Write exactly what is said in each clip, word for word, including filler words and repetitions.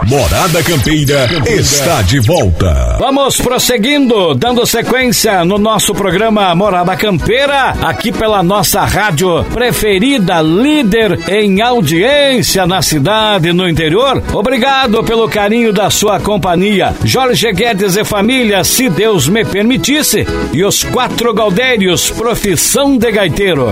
Morada Campeira, Campeira está de volta. Vamos prosseguindo, dando sequência no nosso programa Morada Campeira, aqui pela nossa rádio preferida, líder em audiência na cidade e no interior. Obrigado pelo carinho da sua companhia. Jorge Guedes e família, se Deus me permitisse, e os Quatro Gaudérios, profissão de gaiteiro.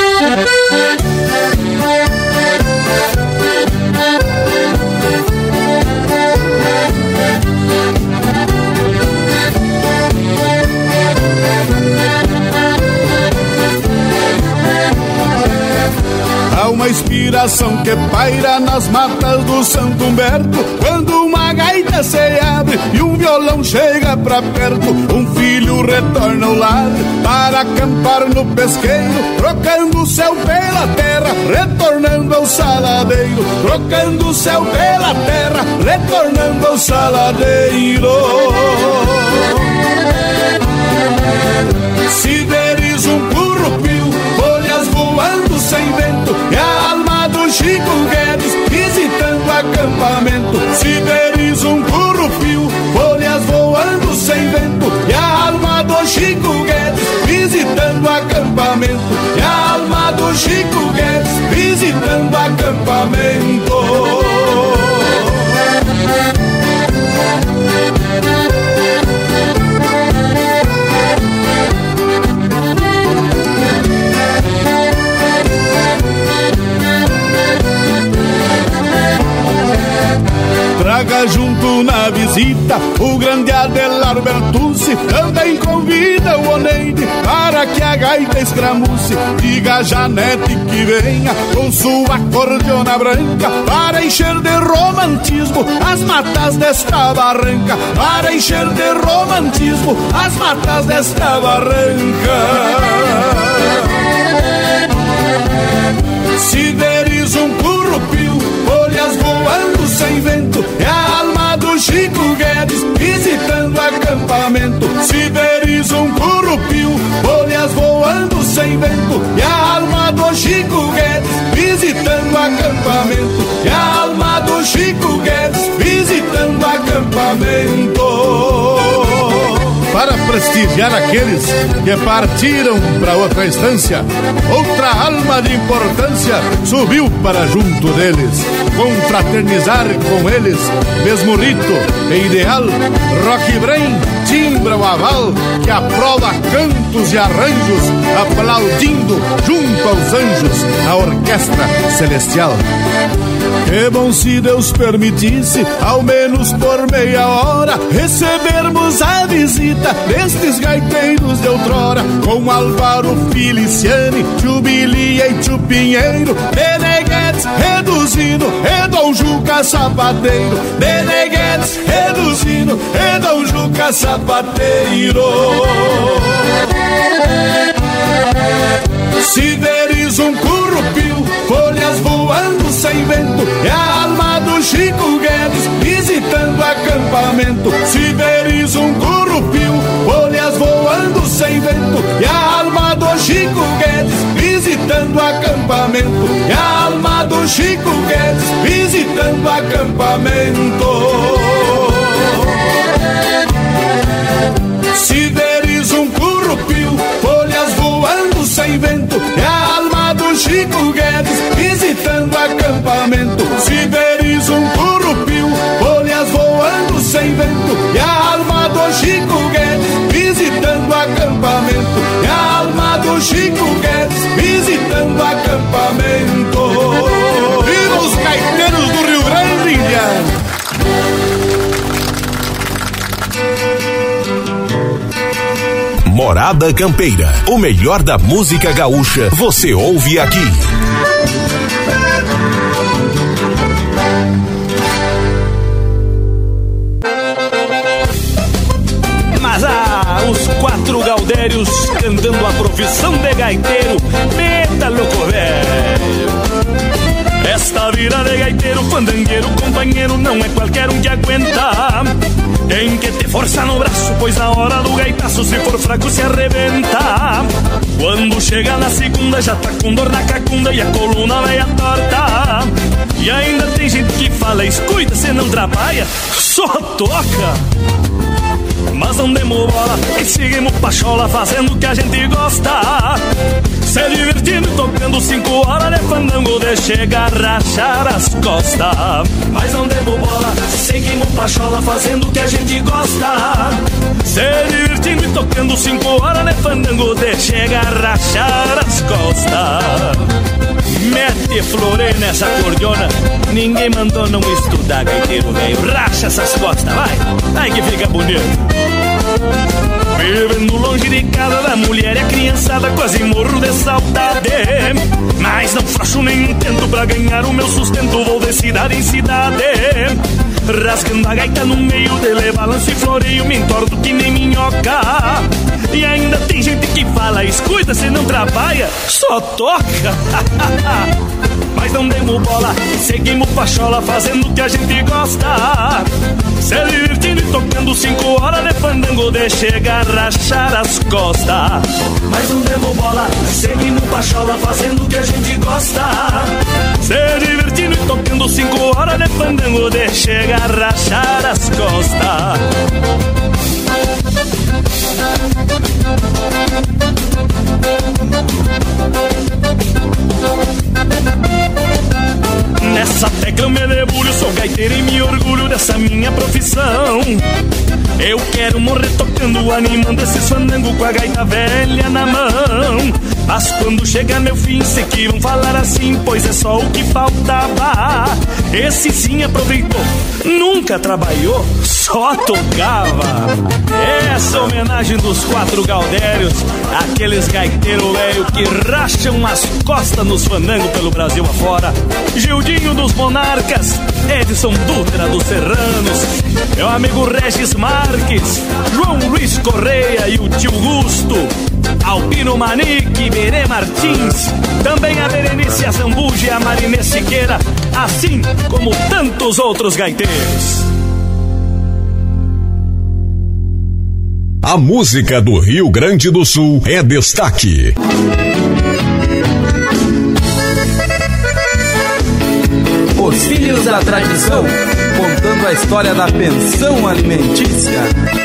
Há uma inspiração que paira nas matas do Santo Humberto, quando uma gaita se abre e um violão chega pra perto. Um filho retorna ao lar para acampar no pesqueiro, trocando o céu pela terra, retornando ao saladeiro. Trocando o céu pela terra, retornando ao saladeiro. Se deres um currupio, folhas voando sem vento, e a alma do Chico Guedes visitando acampamento. Se deres um currupio, folhas voando sem vento, e a alma do Chico Guedes visitando acampamento. E a alma do Chico Guedes visitando acampamento. Traga junto na visita o grande Adelar Bertucci, também convida o Oneide para que a gaita escramuce. Diga a Janete que venha com sua cordiona branca para encher de romantismo as matas desta barranca. Para encher de romantismo as matas desta barranca. Se deres um currupio, folhas voando sem vento, é a alma do Chico Guedes visitando acampamento. Se deres um currupio, folhas voando sem vento, é a alma do Chico Guedes visitando acampamento. É a alma do Chico Guedes visitando acampamento. Para prestigiar aqueles que partiram para outra estância, outra alma de importância subiu para junto deles. Confraternizar com eles, mesmo rito e ideal, Rock Brain timbra o aval que aprova cantos e arranjos, aplaudindo junto aos anjos a orquestra celestial. Que bom se Deus permitisse, ao menos por meia hora, recebermos a visita destes gaiteiros de outrora, com Álvaro Feliciani, Tio Bilia e Tio Pinheiro, Beneguetes, Reduzino e Dom Juca Sapateiro. Beneguetes, Reduzino e Dom Juca Sapateiro. Se deres um currupio, folhas voando sem vento, é a alma do Chico Guedes visitando acampamento. Se deres um currupio, folhas voando sem vento, é a alma do Chico Guedes visitando acampamento. É a alma do Chico Guedes visitando acampamento. Se deres um currupio, folhas voando sem vento, é a alma do Chico Guedes visitando acampamento. Se deres um currupio, folhas voando sem vento, é a alma do Chico Guedes visitando acampamento. É a alma do Chico Guedes visitando acampamento. Viva os gaiteiros do Rio Grande, Indiana! Morada Campeira, o melhor da música gaúcha, você ouve aqui. Mas ah, os Quatro Gaudérios cantando a profissão de gaiteiro, meta louco velho. Esta vida de gaiteiro, fandangueiro, companheiro, não é qualquer um que aguenta. Tem que ter força no braço, pois na hora do gaitaço, se for fraco se arrebenta. Quando chega na segunda já tá com dor na cacunda e a coluna vai à torta. E ainda tem gente que fala, escuta, cê não trabalha, só toca. Mas não demos bola e seguimos pachola, fazendo o que a gente gosta. Se divertindo, tocando cinco horas de fandango, de chegar a rachar as costas. Mas não demos bola, seguimos pachola, fazendo o que a gente gosta. Se divertindo e tocando cinco horas de fandango, de chegar a rachar as costas. Mete flore nessa cordiona, ninguém mandou não estudar, gaiteiro velho. Racha essas costas, vai, ai que fica bonito. Vivendo longe de casa da mulher e a criançada, quase morro de saudade. Mas não frouxo nem tento, pra ganhar o meu sustento vou de cidade em cidade. Rasgando a gaita no meio dele, balanço e floreio, me entorto que nem minhoca. E ainda tem gente que fala, escuta, cê não trabalha, só toca. Mas não demos bola, seguimos pachola, fazendo o que a gente gosta. Se divertindo e tocando cinco horas de fandango, de chegar a rachar as costas. Mas não demos bola, seguimos pachola, fazendo o que a gente gosta. Se divertindo e tocando cinco horas de fandango, de chegar a rachar as costas. Nessa tecla eu me debulho, sou gaiteiro e me orgulho dessa minha profissão. Eu quero morrer tocando, animando esses fandangos com a gaita velha na mão. Mas quando chegar meu fim, sei que vão falar assim, pois é só o que faltava. Esse sim aproveitou, nunca trabalhou, só tocava. Essa homenagem dos quatro gaudérios, aqueles gaiteiros velho que racham as costas nos fandangos pelo Brasil afora. Gildinho dos Monarcas, Edson Dutra dos Serranos, meu amigo Regis Marques, João Luiz Correia e o tio Gusto, Albino Manique, Berê Martins, também a Berenice Azambuja e a Marinê Siqueira, assim como tantos outros gaiteiros. A música do Rio Grande do Sul é destaque. Os Filhos da Tradição, contando a história da pensão alimentícia.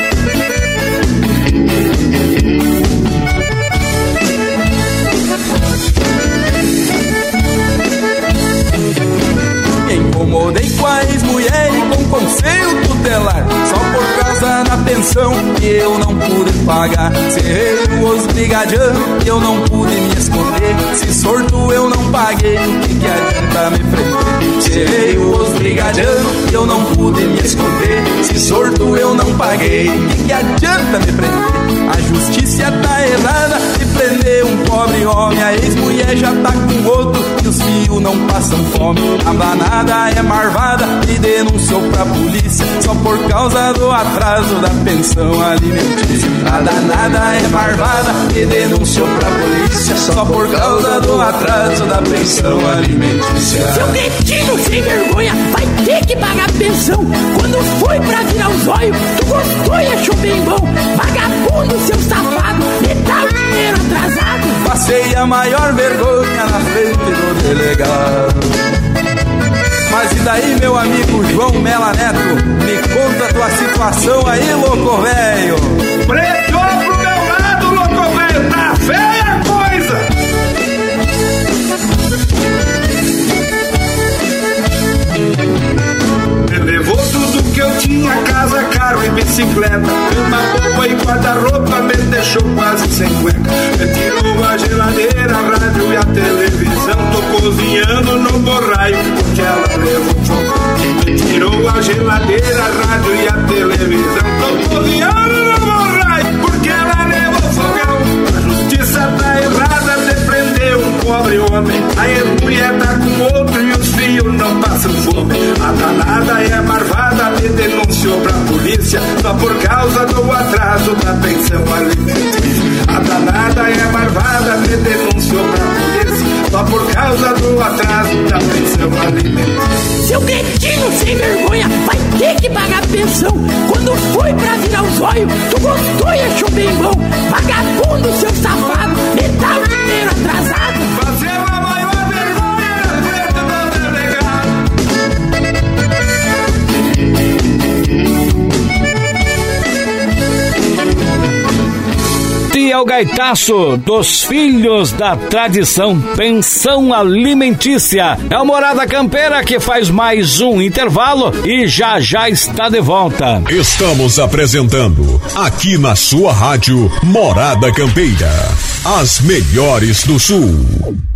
Incomodei com a ex-mulher e com o conselho tutelar, só por causa da pensão que eu não pude pagar. Serrei os brigadianos e eu não pude me esconder. Se sorto eu não paguei, o que, que adianta me prender? Serrei os brigadianos e eu não pude me esconder. Se sorto eu não paguei, o que, que adianta me prender? A justiça tá errada de prender um pobre homem. A ex-mulher já tá com outro e os filhos não passam fome. A danada é marvada e denunciou pra polícia só por causa do atraso da pensão alimentícia. A danada é marvada e denunciou pra polícia só por causa do atraso da pensão alimentícia. Seu cretino sem vergonha vai ter que pagar pensão. Quando foi pra virar o zóio, tu gostou e achou bem bom. Vagabundo, seu safado, me dá o dinheiro atrasado. Passei a maior vergonha na frente do delegado. Mas e daí, meu amigo João Mela Neto? Me conta a tua situação aí, louco velho. Preteou pro meu lado, louco velho, tá feia a coisa. Levou tudo que eu tinha, casa, carro e bicicleta. Cama, roupa e guarda-roupa, me deixou quase sem cueca. Me tirou a geladeira, a rádio e a televisão. Tô cozinhando no borraio porque ela levou fogo. Me tirou a geladeira, a rádio e a televisão. Tô cozinhando no borraio porque ela levou fogão. A justiça tá errada de prender um pobre homem. A mulher tá com outro e os filhos não passam fome. A danada é marvada, me denunciou pra polícia só por causa do atraso da pensão alimentícia. A danada é marvada, me denunciou pra polícia só por causa do atraso da pensão alimentícia. pensão. Quando fui pra virar o zóio, tu gostou e achou bem bom. Vagabundo, seu safado, me dá o dinheiro atrasado. Fazer a maior vergonha na frente do delegado. É o gaitaço dos filhos da tradição, pensão alimentícia. É o Morada Campeira que faz mais um intervalo e já já está de volta. Estamos apresentando aqui na sua rádio Morada Campeira, as melhores do sul.